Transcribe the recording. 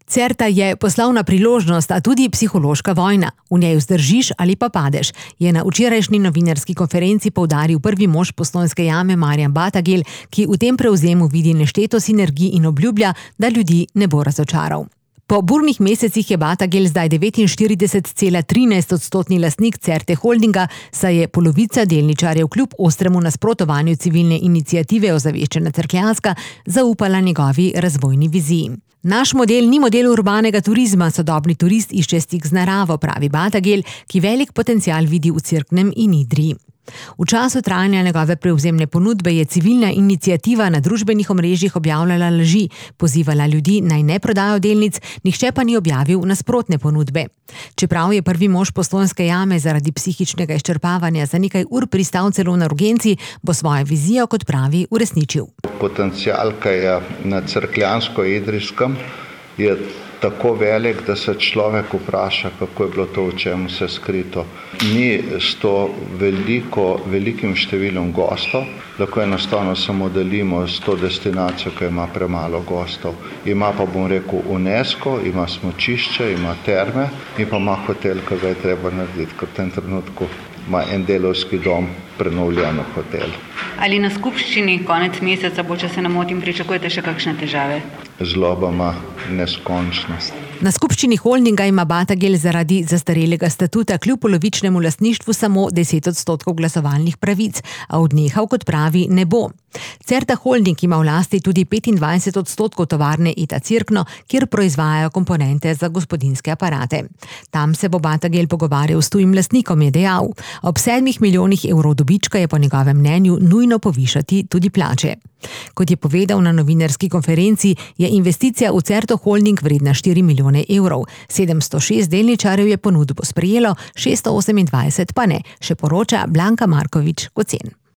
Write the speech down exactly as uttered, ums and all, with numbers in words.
Certa je poslovna priložnost, a tudi psihološka vojna. V njej vzdržiš ali pa padeš, je na včerajšnji novinarski konferenci poudaril prvi mož Postojnske jame Marjan Batagel, ki v tem prevzemu vidi nešteto sinergij in obljublja, da ljudi ne bo razočaral. Po burnih mesecih je Batagel zdaj devetinštirideset cela trinajst odstotni lastnik Certe Holdinga, saj je polovica delničarjev kljub ostremu nasprotovanju civilne iniciative Ozaveščena Cerkljanska zaupala njegovi razvojni viziji. Naš model ni model urbanega turizma, sodobni turist išče stik z naravo, pravi Batagel, ki velik potencial vidi v Cerknem in Idriji. V času trajanja njegove prevzemne ponudbe je civilna iniciativa na družbenih omrežjih objavljala laži, pozivala ljudi naj ne prodajo delnic, nihče pa ni objavil nasprotne ponudbe. Čeprav je prvi mož Postojnske jame zaradi psihičnega izčrpavanja za nekaj ur pristal celo na urgenci, bo svojo vizijo, kot pravi, uresničil. Potencial, ki je na Cerkljansko-Idrijskem, je tako velik, da se človek vpraša, kako je bilo to, v čem se skrito. Ni s to veliko, velikim številom gostov, lahko enostavno samo delimo s to destinacijo, ki ima premalo gostov. Ima pa, bom rekel, UNESCO, ima smučišče, ima terme in pa ima hotel, ki ga je treba narediti, ker v tem trenutku ima en delovski dom, prenovljeno hotel. Ali na skupščini konec meseca bo, če se ne motim, pričakujete še kakšne težave? Zloba ima neskončnost. Na skupščini holdinga ima Batagel zaradi zastarelega statuta kljub polovičnemu lastništvu samo deset odstotkov glasovalnih pravic, a odnehal, kot pravi, ne bo. Certa Holding ima v lasti tudi petindvajset odstotkov tovarne Eta Cirkno, kjer proizvajajo komponente za gospodinjske aparate. Tam se bo Batagel pogovarjal s tujim lastnikom, je dejal. Ob sedmih milijonih evrov dobička je po njegovem mnenju nujno povišati tudi plače. Kot je povedal na novinarski konferenci, je investicija v Certo Holding vredna štiri milijone evrov. sedemsto šest delničarjev je ponudbo sprejelo, šeststo osemindvajset pa ne, še poroča Blanka Markovič Kocen.